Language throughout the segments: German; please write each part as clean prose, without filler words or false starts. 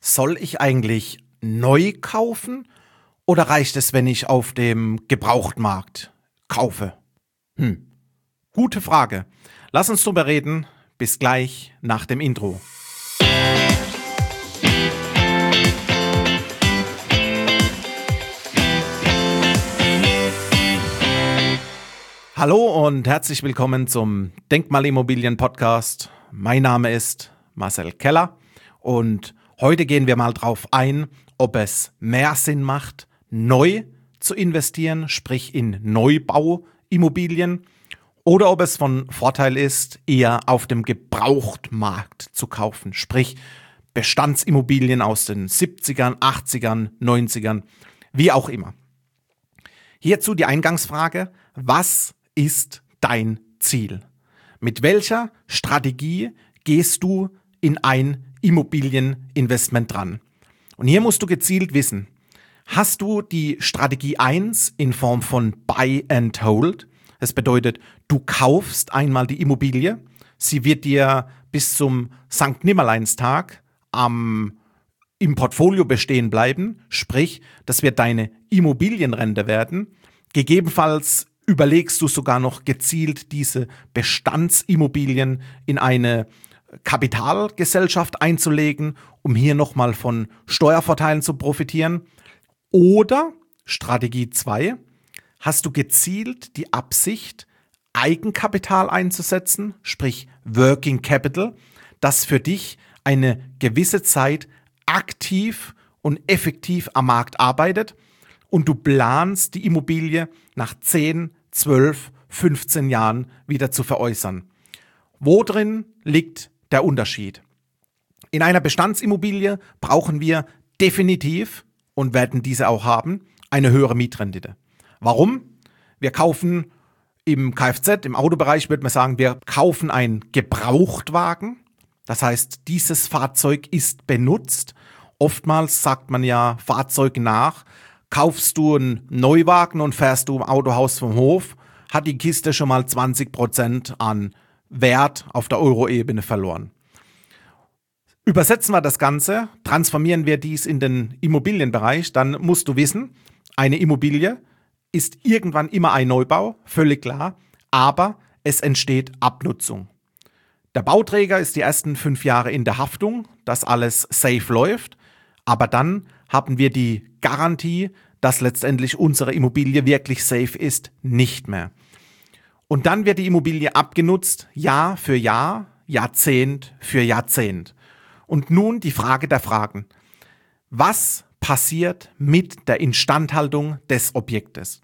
Soll ich eigentlich neu kaufen oder reicht es, wenn ich auf dem Gebrauchtmarkt kaufe? Gute Frage. Lass uns drüber reden. Bis gleich nach dem Intro. Hallo und herzlich willkommen zum Denkmalimmobilien-Podcast. Mein Name ist Marcel Keller und heute gehen wir mal drauf ein, ob es mehr Sinn macht, neu zu investieren, sprich in Neubauimmobilien, oder ob es von Vorteil ist, eher auf dem Gebrauchtmarkt zu kaufen, sprich Bestandsimmobilien aus den 70ern, 80ern, 90ern, wie auch immer. Hierzu die Eingangsfrage: Was ist dein Ziel? Mit welcher Strategie gehst du in ein Immobilieninvestment dran? Und hier musst du gezielt wissen: Hast du die Strategie 1 in Form von Buy and Hold? Das bedeutet, du kaufst einmal die Immobilie, sie wird dir bis zum Sankt Nimmerleinstag im Portfolio bestehen bleiben, sprich, das wird deine Immobilienrente werden. Gegebenenfalls überlegst du sogar noch gezielt, diese Bestandsimmobilien in eine Kapitalgesellschaft einzulegen, um hier nochmal von Steuervorteilen zu profitieren. Oder Strategie 2, hast du gezielt die Absicht, Eigenkapital einzusetzen, sprich Working Capital, das für dich eine gewisse Zeit aktiv und effektiv am Markt arbeitet und du planst, die Immobilie nach 10, 12, 15 Jahren wieder zu veräußern. Wo drin liegt der Unterschied? In einer Bestandsimmobilie brauchen wir definitiv, und werden diese auch haben, eine höhere Mietrendite. Warum? Wir kaufen im Kfz, im Autobereich würde man sagen, wir kaufen einen Gebrauchtwagen. Das heißt, dieses Fahrzeug ist benutzt. Oftmals sagt man ja Fahrzeug nach. Kaufst du einen Neuwagen und fährst du im Autohaus vom Hof, hat die Kiste schon mal 20% an Wert auf der Euro-Ebene verloren. Übersetzen wir das Ganze, transformieren wir dies in den Immobilienbereich, dann musst du wissen, eine Immobilie ist irgendwann immer ein Neubau, völlig klar, aber es entsteht Abnutzung. Der Bauträger ist die ersten 5 Jahre in der Haftung, dass alles safe läuft, aber dann haben wir die Garantie, dass letztendlich unsere Immobilie wirklich safe ist, nicht mehr. Und dann wird die Immobilie abgenutzt, Jahr für Jahr, Jahrzehnt für Jahrzehnt. Und nun die Frage der Fragen: Was passiert mit der Instandhaltung des Objektes?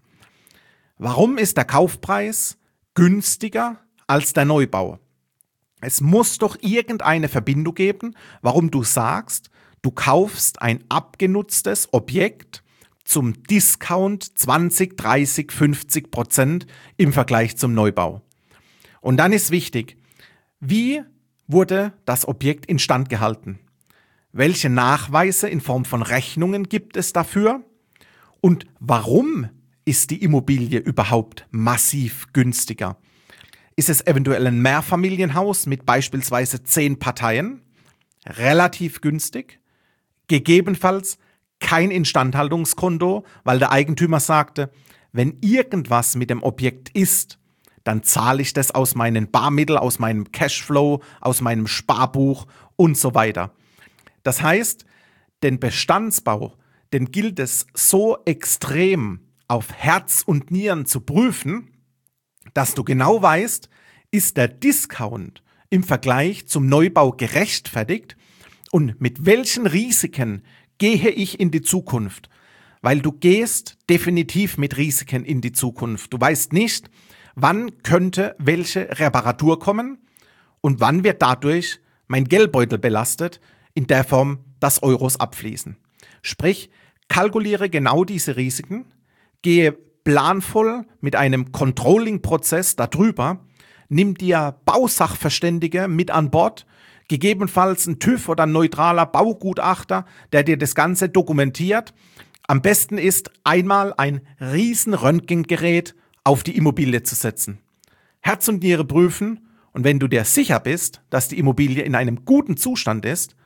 Warum ist der Kaufpreis günstiger als der Neubau? Es muss doch irgendeine Verbindung geben, warum du sagst, du kaufst ein abgenutztes Objekt zum Discount 20, 30, 50% im Vergleich zum Neubau. Und dann ist wichtig, wie wurde das Objekt instand gehalten? Welche Nachweise in Form von Rechnungen gibt es dafür? Und warum ist die Immobilie überhaupt massiv günstiger? Ist es eventuell ein Mehrfamilienhaus mit beispielsweise 10 Parteien? Relativ günstig. Gegebenenfalls kein Instandhaltungskonto, weil der Eigentümer sagte, wenn irgendwas mit dem Objekt ist, dann zahle ich das aus meinen Barmitteln, aus meinem Cashflow, aus meinem Sparbuch und so weiter. Das heißt, den Bestandsbau, den gilt es so extrem auf Herz und Nieren zu prüfen, dass du genau weißt, ist der Discount im Vergleich zum Neubau gerechtfertigt und mit welchen Risiken gehe ich in die Zukunft. Weil du gehst definitiv mit Risiken in die Zukunft. Du weißt nicht, wann könnte welche Reparatur kommen und wann wird dadurch mein Geldbeutel belastet, in der Form, dass Euros abfließen. Sprich, kalkuliere genau diese Risiken, gehe planvoll mit einem Controlling-Prozess darüber, nimm dir Bausachverständige mit an Bord, gegebenenfalls ein TÜV oder ein neutraler Baugutachter, der dir das Ganze dokumentiert. Am besten ist, einmal ein riesen Röntgengerät auf die Immobilie zu setzen. Herz und Niere prüfen, und wenn du dir sicher bist, dass die Immobilie in einem guten Zustand ist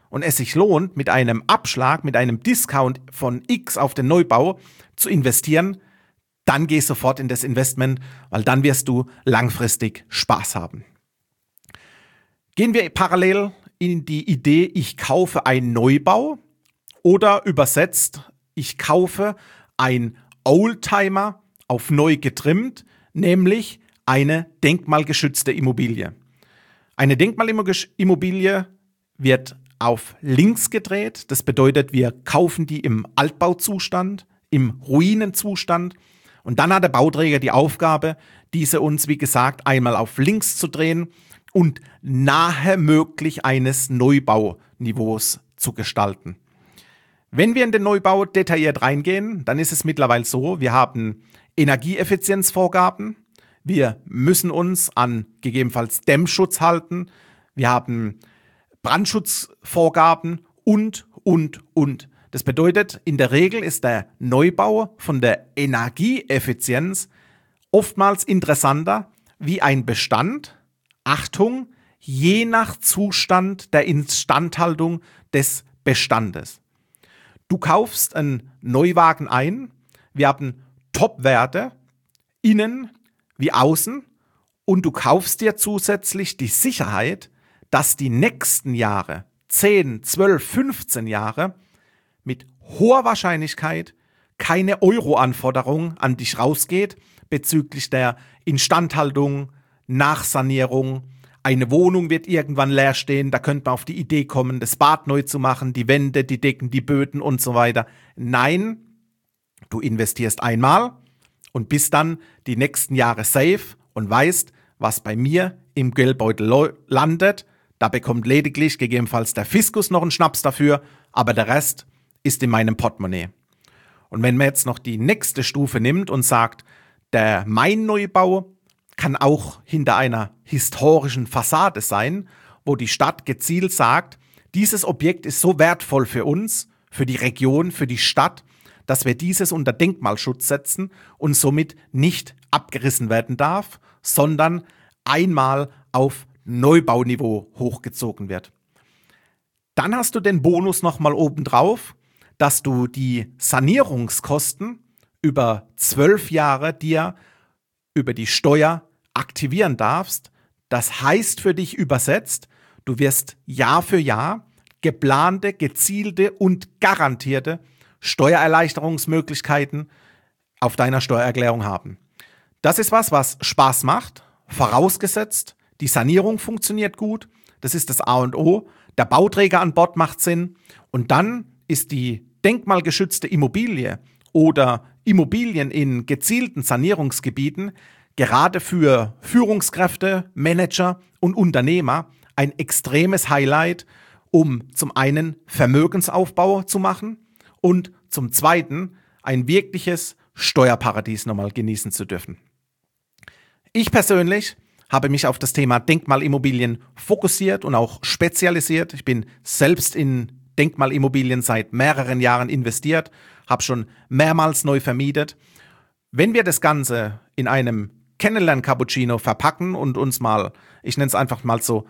und es sich lohnt, mit einem Abschlag, mit einem Discount von X auf den Neubau zu investieren, dann geh sofort in das Investment, weil dann wirst du langfristig Spaß haben. Gehen wir parallel in die Idee, ich kaufe einen Neubau oder übersetzt, ich kaufe ein Oldtimer auf neu getrimmt, nämlich eine denkmalgeschützte Immobilie. Eine Denkmalimmobilie wird auf links gedreht. Das bedeutet, wir kaufen die im Altbauzustand, im Ruinenzustand. Und dann hat der Bauträger die Aufgabe, diese uns, wie gesagt, einmal auf links zu drehen und nahe möglich eines Neubauniveaus zu gestalten. Wenn wir in den Neubau detailliert reingehen, dann ist es mittlerweile so, wir haben Energieeffizienzvorgaben, wir müssen uns an gegebenenfalls Dämmschutz halten, wir haben Brandschutzvorgaben und. Das bedeutet, in der Regel ist der Neubau von der Energieeffizienz oftmals interessanter wie ein Bestand, Achtung, je nach Zustand der Instandhaltung des Bestandes. Du kaufst einen Neuwagen ein, wir haben Top-Werte, innen wie außen, und du kaufst dir zusätzlich die Sicherheit, dass die nächsten Jahre, 10, 12, 15 Jahre, mit hoher Wahrscheinlichkeit keine Euro-Anforderung an dich rausgeht bezüglich der Instandhaltung, Nachsanierung. Eine Wohnung wird irgendwann leer stehen, da könnte man auf die Idee kommen, das Bad neu zu machen, die Wände, die Decken, die Böden und so weiter. Nein, du investierst einmal und bist dann die nächsten Jahre safe und weißt, was bei mir im Geldbeutel landet. Da bekommt lediglich gegebenenfalls der Fiskus noch einen Schnaps dafür, aber der Rest ist in meinem Portemonnaie. Und wenn man jetzt noch die nächste Stufe nimmt und sagt, der Main-Neubau kann auch hinter einer historischen Fassade sein, wo die Stadt gezielt sagt, dieses Objekt ist so wertvoll für uns, für die Region, für die Stadt, dass wir dieses unter Denkmalschutz setzen und somit nicht abgerissen werden darf, sondern einmal auf Neubauniveau hochgezogen wird. Dann hast du den Bonus nochmal obendrauf, dass du die Sanierungskosten über 12 Jahre dir über die Steuer aktivieren darfst. Das heißt für dich übersetzt, du wirst Jahr für Jahr geplante, gezielte und garantierte Steuererleichterungsmöglichkeiten auf deiner Steuererklärung haben. Das ist was Spaß macht, vorausgesetzt, die Sanierung funktioniert gut, das ist das A und O, der Bauträger an Bord macht Sinn und dann ist die denkmalgeschützte Immobilie oder Immobilien in gezielten Sanierungsgebieten gerade für Führungskräfte, Manager und Unternehmer ein extremes Highlight, um zum einen Vermögensaufbau zu machen und zum zweiten ein wirkliches Steuerparadies nochmal genießen zu dürfen. Ich persönlich habe mich auf das Thema Denkmalimmobilien fokussiert und auch spezialisiert. Ich bin selbst in Denkmalimmobilien seit mehreren Jahren investiert, habe schon mehrmals neu vermietet. Wenn wir das Ganze in einem Kennenlern-Cappuccino verpacken und uns mal, ich nenne es einfach mal so,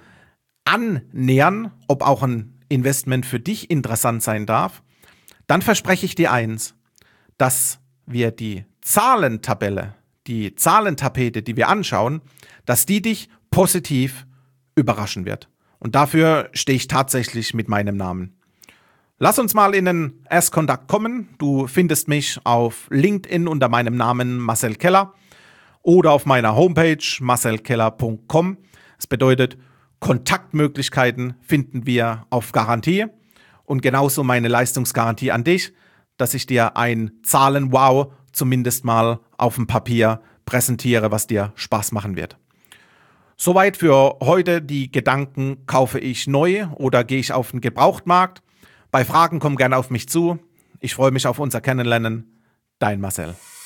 annähern, ob auch ein Investment für dich interessant sein darf, dann verspreche ich dir eins, dass wir die Zahlentabelle, die Zahlentapete, die wir anschauen, dass die dich positiv überraschen wird. Und dafür stehe ich tatsächlich mit meinem Namen. Lass uns mal in den Erstkontakt kommen. Du findest mich auf LinkedIn unter meinem Namen Marcel Keller oder auf meiner Homepage marcelkeller.com. Das bedeutet, Kontaktmöglichkeiten finden wir auf Garantie und genauso meine Leistungsgarantie an dich, dass ich dir ein Zahlen-Wow zumindest mal auf dem Papier präsentiere, was dir Spaß machen wird. Soweit für heute die Gedanken, kaufe ich neu oder gehe ich auf den Gebrauchtmarkt? Bei Fragen komm gerne auf mich zu. Ich freue mich auf unser Kennenlernen. Dein Marcel.